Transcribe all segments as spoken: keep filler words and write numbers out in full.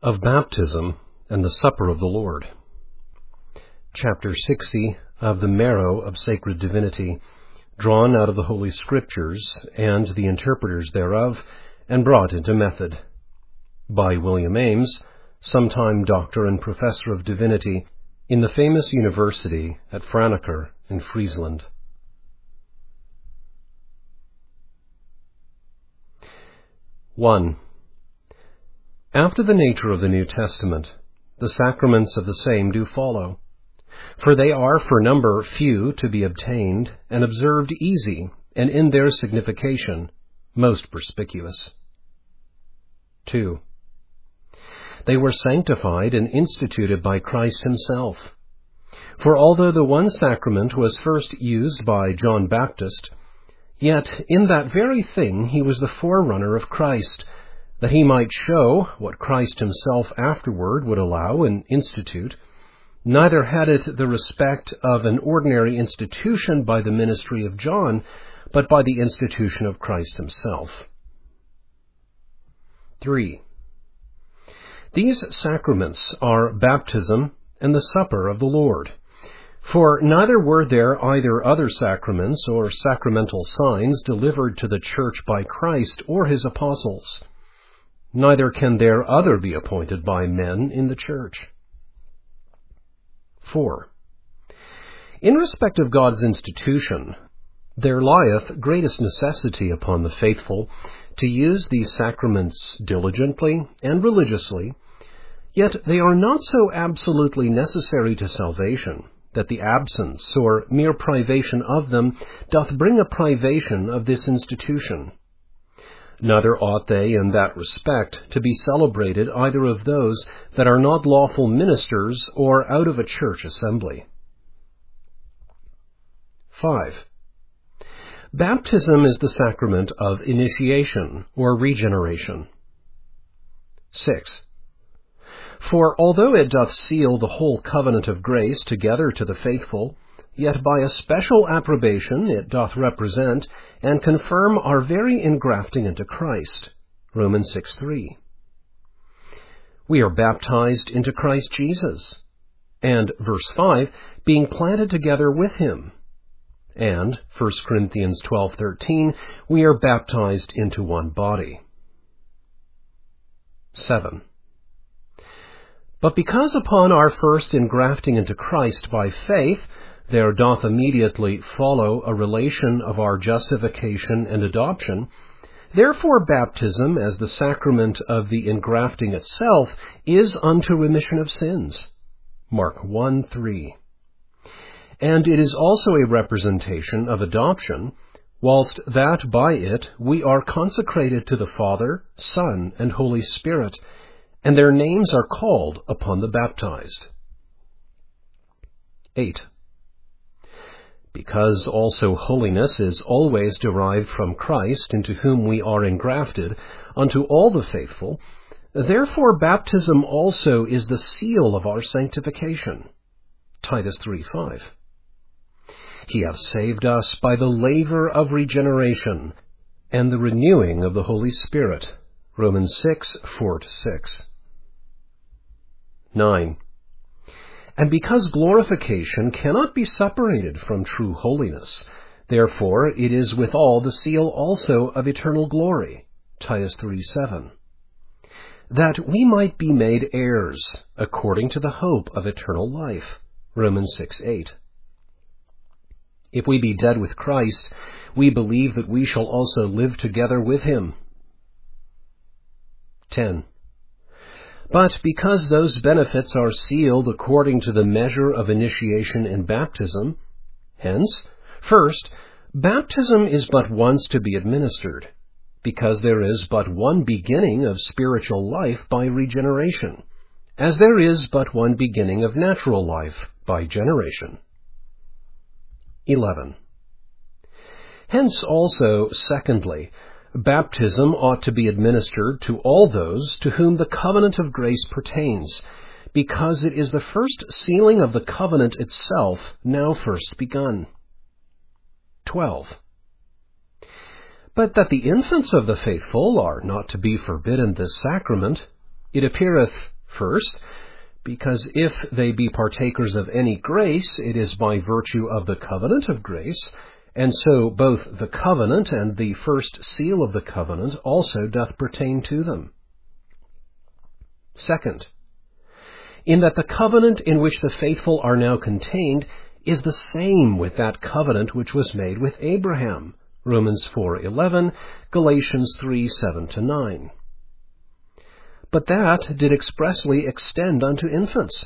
of Baptism and the Supper of the Lord. Chapter sixty of the Marrow of Sacred Divinity, drawn out of the Holy Scriptures and the interpreters thereof, and brought into method. By William Ames, sometime doctor and professor of divinity in the famous university at Franeker in Friesland. one. After the nature of the New Testament, the sacraments of the same do follow. For they are for number few to be obtained, and observed easy, and in their signification most perspicuous. two. They were sanctified and instituted by Christ himself. For although the one sacrament was first used by John Baptist, yet in that very thing he was the forerunner of Christ, that he might show what Christ himself afterward would allow and institute. Neither had it the respect of an ordinary institution by the ministry of John, but by the institution of Christ himself. three. These sacraments are baptism and the supper of the Lord. For neither were there either other sacraments or sacramental signs delivered to the church by Christ or his apostles. Neither can there other be appointed by men in the church. four. In respect of God's institution, there lieth greatest necessity upon the faithful to use these sacraments diligently and religiously, yet they are not so absolutely necessary to salvation, that the absence or mere privation of them doth bring a privation of this institution. Neither ought they in that respect to be celebrated either of those that are not lawful ministers or out of a church assembly. five. Baptism is the sacrament of initiation or regeneration. six. For although it doth seal the whole covenant of grace together to the faithful, yet by a special approbation it doth represent and confirm our very engrafting into Christ. Romans six three. We are baptized into Christ Jesus, and verse five, being planted together with him. And First Corinthians twelve thirteen, we are baptized into one body. seven. But because upon our first engrafting into Christ by faith, there doth immediately follow a relation of our justification and adoption, therefore baptism, as the sacrament of the engrafting itself, is unto remission of sins. Mark one three. And it is also a representation of adoption, whilst that by it we are consecrated to the Father, Son, and Holy Spirit, and their names are called upon the baptized. eight. Because also holiness is always derived from Christ, into whom we are engrafted, unto all the faithful, therefore baptism also is the seal of our sanctification. Titus three five. He hath saved us by the laver of regeneration, and the renewing of the Holy Spirit. Romans six four to six. nine. And because glorification cannot be separated from true holiness, therefore it is withal the seal also of eternal glory. Titus three seven. That we might be made heirs, according to the hope of eternal life. Romans six eight. If we be dead with Christ, we believe that we shall also live together with him. ten. But because those benefits are sealed according to the measure of initiation and baptism, hence, first, baptism is but once to be administered, because there is but one beginning of spiritual life by regeneration, as there is but one beginning of natural life by generation. eleven. Hence also, secondly, baptism ought to be administered to all those to whom the covenant of grace pertains, because it is the first sealing of the covenant itself now first begun. twelve. But that the infants of the faithful are not to be forbidden this sacrament, it appeareth First, because if they be partakers of any grace, it is by virtue of the covenant of grace, and so both the covenant and the first seal of the covenant also doth pertain to them. Second, in that the covenant in which the faithful are now contained is the same with that covenant which was made with Abraham, Romans four eleven, Galatians three seven to nine. But that did expressly extend unto infants.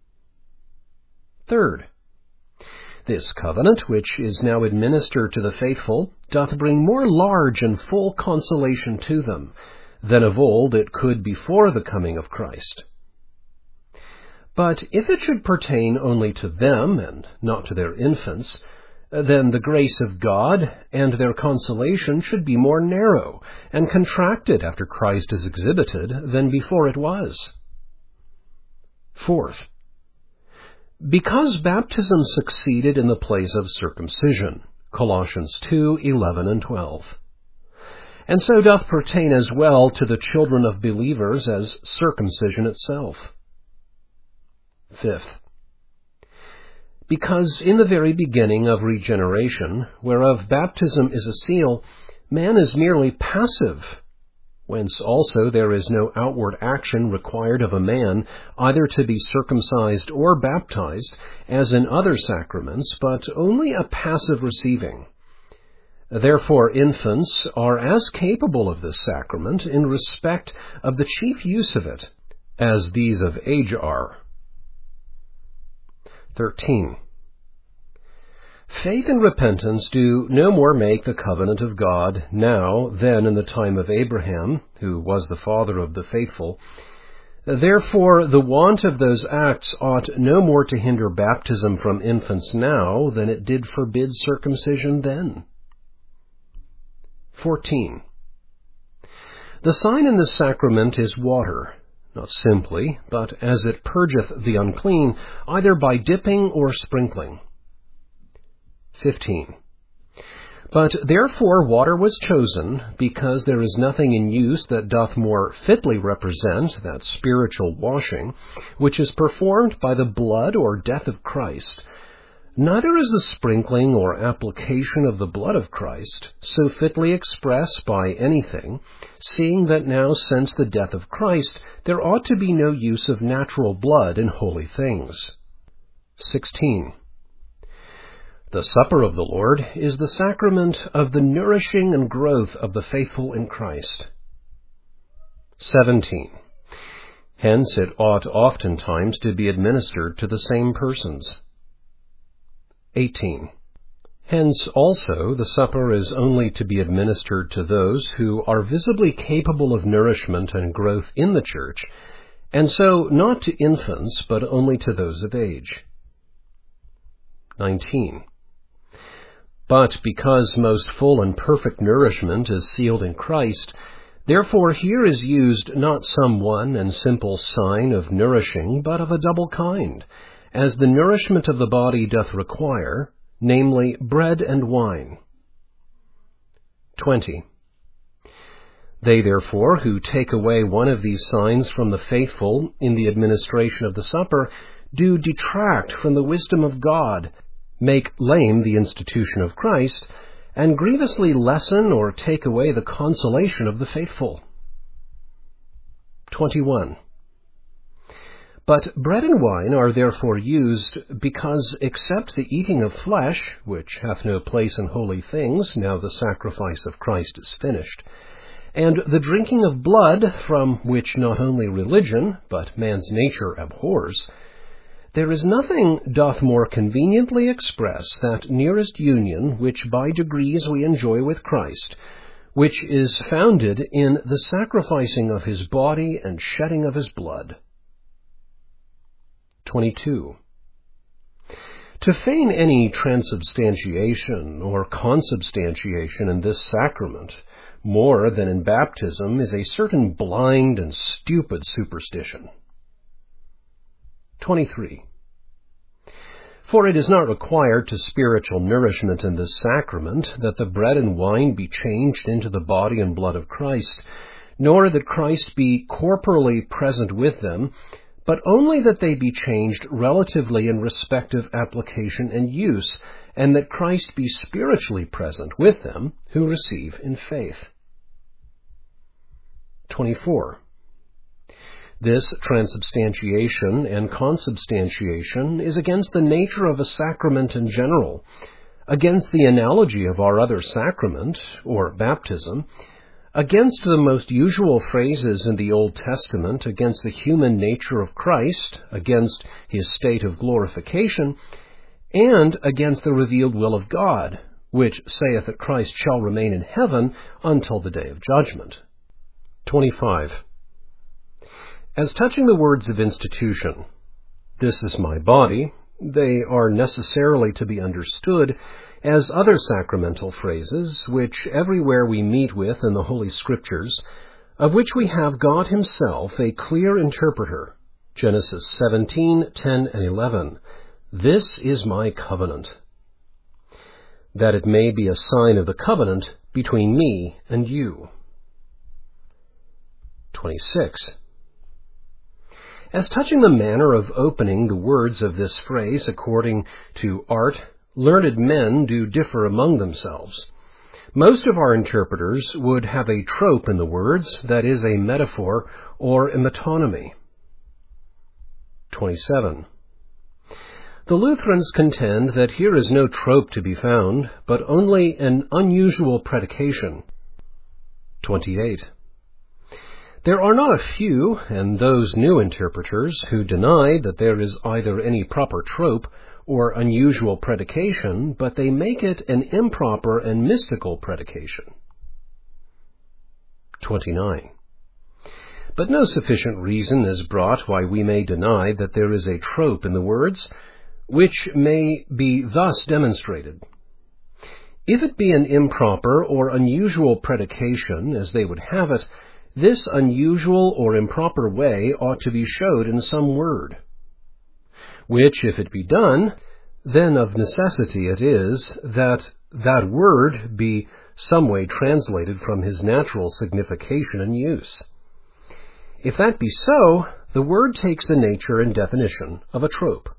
Third, this covenant, which is now administered to the faithful, doth bring more large and full consolation to them than of old it could before the coming of Christ. But if it should pertain only to them, and not to their infants, then the grace of God and their consolation should be more narrow and contracted after Christ is exhibited than before it was. Fourth, because baptism succeeded in the place of circumcision, Colossians two eleven and twelve, and so doth pertain as well to the children of believers as circumcision itself. Fifth, because in the very beginning of regeneration, whereof baptism is a seal, man is merely passive, whence also there is no outward action required of a man, either to be circumcised or baptized, as in other sacraments, but only a passive receiving. Therefore infants are as capable of this sacrament in respect of the chief use of it, as these of age are. thirteen. Faith and repentance do no more make the covenant of God now than in the time of Abraham, who was the father of the faithful. Therefore the want of those acts ought no more to hinder baptism from infants now than it did forbid circumcision then. fourteen. The sign in this sacrament is water, not simply, but as it purgeth the unclean, either by dipping or sprinkling. fifteen. But therefore water was chosen, because there is nothing in use that doth more fitly represent that spiritual washing, which is performed by the blood or death of Christ. Neither is the sprinkling or application of the blood of Christ so fitly expressed by anything, seeing that now since the death of Christ there ought to be no use of natural blood in holy things. sixteen. The supper of the Lord is the sacrament of the nourishing and growth of the faithful in Christ. seventeen. Hence it ought oftentimes to be administered to the same persons. eighteen. Hence also the supper is only to be administered to those who are visibly capable of nourishment and growth in the Church, and so not to infants, but only to those of age. nineteen. But because most full and perfect nourishment is sealed in Christ, therefore here is used not some one and simple sign of nourishing, but of a double kind, as the nourishment of the body doth require, namely bread and wine. twenty. They therefore who take away one of these signs from the faithful in the administration of the supper do detract from the wisdom of God, make lame the institution of Christ, and grievously lessen or take away the consolation of the faithful. twenty-one. But bread and wine are therefore used, because except the eating of flesh, which hath no place in holy things, now the sacrifice of Christ is finished, and the drinking of blood, from which not only religion, but man's nature abhors, there is nothing doth more conveniently express that nearest union which by degrees we enjoy with Christ, which is founded in the sacrificing of his body and shedding of his blood. twenty-two. To feign any transubstantiation or consubstantiation in this sacrament, more than in baptism, is a certain blind and stupid superstition. twenty-three. For it is not required to spiritual nourishment in this sacrament that the bread and wine be changed into the body and blood of Christ, nor that Christ be corporally present with them, but only that they be changed relatively in respective application and use, and that Christ be spiritually present with them who receive in faith. twenty-four. This transubstantiation and consubstantiation is against the nature of a sacrament in general, against the analogy of our other sacrament, or baptism, against the most usual phrases in the Old Testament, against the human nature of Christ, against his state of glorification, and against the revealed will of God, which saith that Christ shall remain in heaven until the day of judgment. twenty-five. As touching the words of institution, "This is my body," they are necessarily to be understood as other sacramental phrases, which everywhere we meet with in the Holy Scriptures, of which we have God himself a clear interpreter. Genesis seventeen, ten, and eleven. "This is my covenant," that it may be a sign of the covenant between me and you. twenty-six. As touching the manner of opening the words of this phrase according to art, learned men do differ among themselves. Most of our interpreters would have a trope in the words, that is, a metaphor or a metonymy. twenty-seven. The Lutherans contend that here is no trope to be found, but only an unusual predication. twenty-eight. There are not a few, and those new interpreters, who deny that there is either any proper trope or unusual predication, but they make it an improper and mystical predication. twenty-nine. But no sufficient reason is brought why we may deny that there is a trope in the words, which may be thus demonstrated. If it be an improper or unusual predication, as they would have it, this unusual or improper way ought to be showed in some word, which, if it be done, then of necessity it is that that word be some way translated from his natural signification and use. If that be so, the word takes the nature and definition of a trope.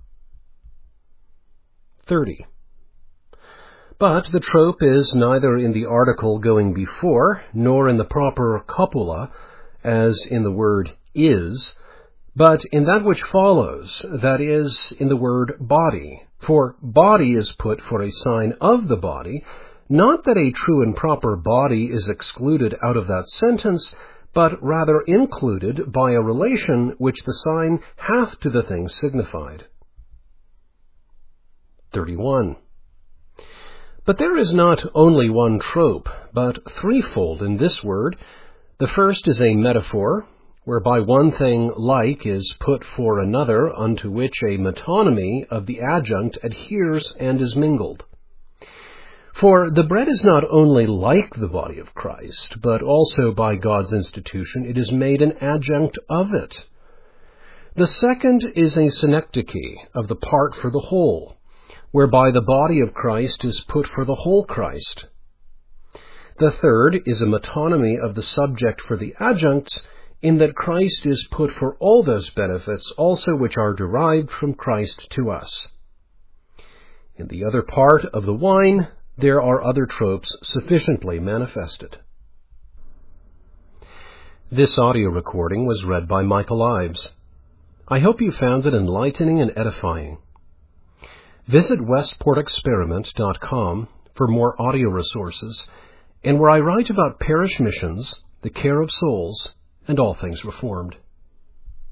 thirty. But the trope is neither in the article going before, nor in the proper copula, as in the word is, but in that which follows, that is, in the word body. For body is put for a sign of the body, not that a true and proper body is excluded out of that sentence, but rather included by a relation which the sign hath to the thing signified. thirty-one. But there is not only one trope, but threefold in this word. The first is a metaphor, whereby one thing like is put for another, unto which a metonymy of the adjunct adheres and is mingled. For the bread is not only like the body of Christ, but also by God's institution it is made an adjunct of it. The second is a synecdoche of the part for the whole, whereby the body of Christ is put for the whole Christ. The third is a metonymy of the subject for the adjuncts, in that Christ is put for all those benefits also which are derived from Christ to us. In the other part of the wine, there are other tropes sufficiently manifested. This audio recording was read by Michael Ives. I hope you found it enlightening and edifying. Visit westport experiment dot com for more audio resources, and where I write about parish missions, the care of souls, and all things Reformed.